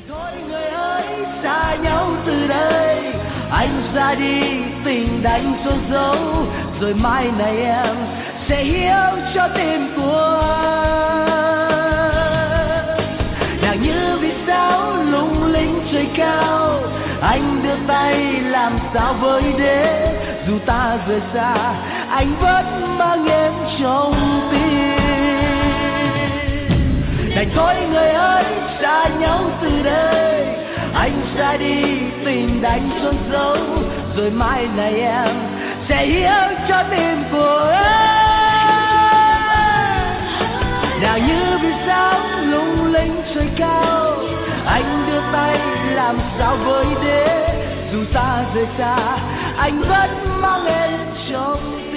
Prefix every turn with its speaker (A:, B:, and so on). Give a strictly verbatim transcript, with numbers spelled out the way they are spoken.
A: thôi người ơi, xa nhau từ đây, anh ra đi tình đánh số dấu, rồi mai này em sẽ hiếu cho tim của anh. Nàng như vì sao lung linh trời cao, anh đưa tay làm sao với đế, dù ta rời xa anh vẫn mang em trong tim. Đành thôi người ơi, xa nhau từ đây, anh ra đi tình đánh chôn dấu, rồi mai này em sẽ hiếu cho tim của anh. Nàng như vì sao lung linh trời cao, anh đưa tay làm sao với đế, dù ta rời xa anh vẫn mang em trong tim.